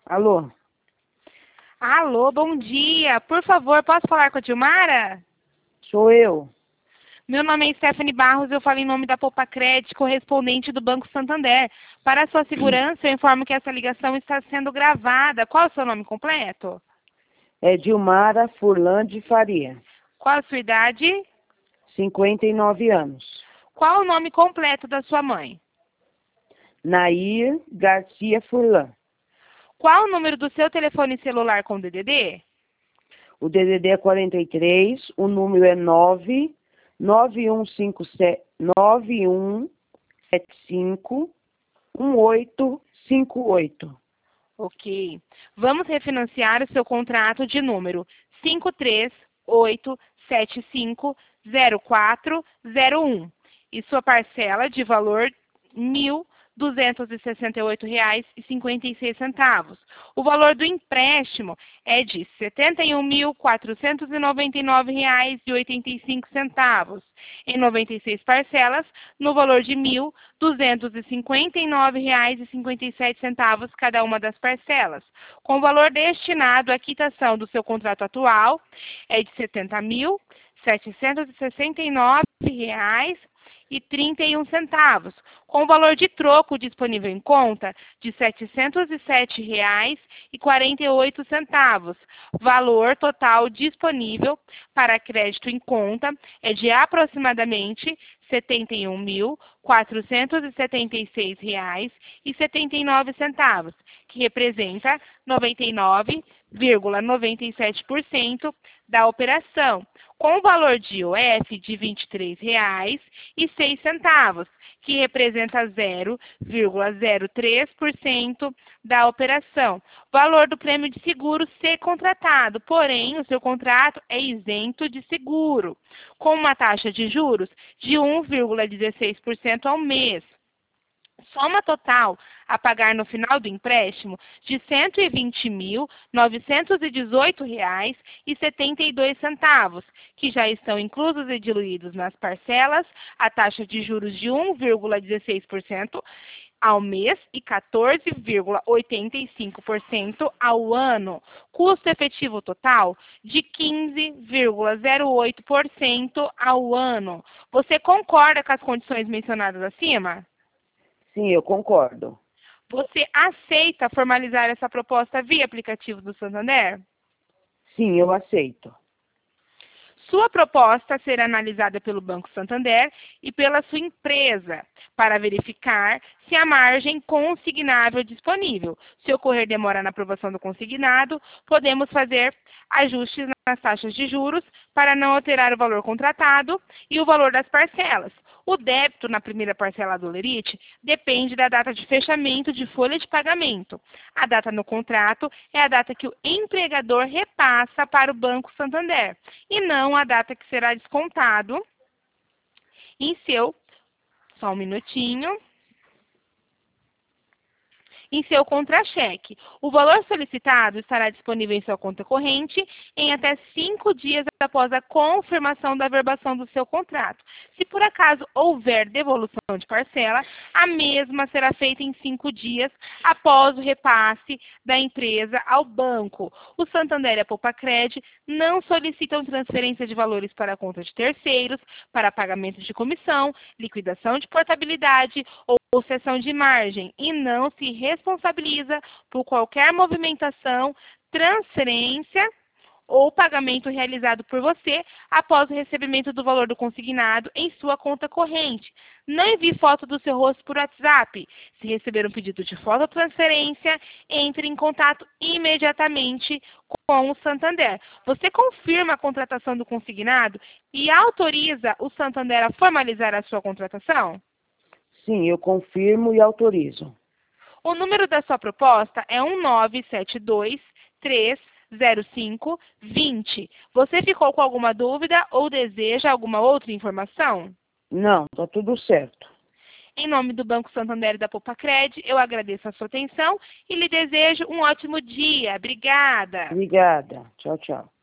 Alô? Alô, bom dia. Por favor, posso falar com a Dilmara? Sou eu. Meu nome é Stephanie Barros, eu falo em nome da Poupa Cred, correspondente do Banco Santander. Para a sua segurança, eu informo que essa ligação está sendo gravada. Qual é o seu nome completo? É Dilmara Furlan de Faria, Qual a sua idade? 59 anos. Qual o nome completo da sua mãe? Nair Garcia Furlan. Qual o número do seu telefone celular com DDD? O DDD é 43, o número é 991751858. Ok. Vamos refinanciar o seu contrato de número 538750401 e sua parcela de valor R$ 1.268,56. O valor do empréstimo é de R$ 71.499,85, em 96 parcelas, no valor de R$ 1.259,57 cada uma das parcelas, com o valor destinado à quitação do seu contrato atual é de R$ 70.769,31, com o valor de troco disponível em conta de R$ 707,48. Valor total disponível para crédito em conta é de aproximadamente R$ 71.476,79, que representa 99,97% da operação, com o valor de IOF de R$ 23,06, que representa 0,03% da operação. Valor do prêmio de seguro ser contratado, porém, o seu contrato é isento de seguro, com uma taxa de juros de 1,16% ao mês. Soma total a pagar no final do empréstimo de R$ 120.918,72, que já estão inclusos e diluídos nas parcelas, a taxa de juros de 1,16% ao mês e 14,85% ao ano. Custo efetivo total de 15,08% ao ano. Você concorda com as condições mencionadas acima? Sim, eu concordo. Você aceita formalizar essa proposta via aplicativo do Santander? Sim, eu aceito. Sua proposta será analisada pelo Banco Santander e pela sua empresa para verificar se há margem consignável disponível. Se ocorrer demora na aprovação do consignado, podemos fazer ajustes nas taxas de juros para não alterar o valor contratado e o valor das parcelas. O débito na primeira parcela do Lerite depende da data de fechamento de folha de pagamento. A data no contrato é a data que o empregador repassa para o Banco Santander e não a data que será descontado em seu, só um minutinho, em seu contra-cheque. O valor solicitado estará disponível em sua conta corrente em até 5 dias após a confirmação da averbação do seu contrato. Se por acaso houver devolução de parcela, a mesma será feita em 5 dias após o repasse da empresa ao banco. O Santander e a Poupa Cred não solicitam transferência de valores para a conta de terceiros, para pagamento de comissão, liquidação de portabilidade ou cessão de margem e não se responsabiliza por qualquer movimentação, transferência ou pagamento realizado por você após o recebimento do valor do consignado em sua conta corrente. Não envie foto do seu rosto por WhatsApp. Se receber um pedido de foto ou transferência, entre em contato imediatamente com o Santander. Você confirma a contratação do consignado e autoriza o Santander a formalizar a sua contratação? Sim, eu confirmo e autorizo. O número da sua proposta é 197230520. Você ficou com alguma dúvida ou deseja alguma outra informação? Não, tá tudo certo. Em nome do Banco Santander e da Poupa Cred, eu agradeço a sua atenção e lhe desejo um ótimo dia. Obrigada. Obrigada. Tchau, tchau.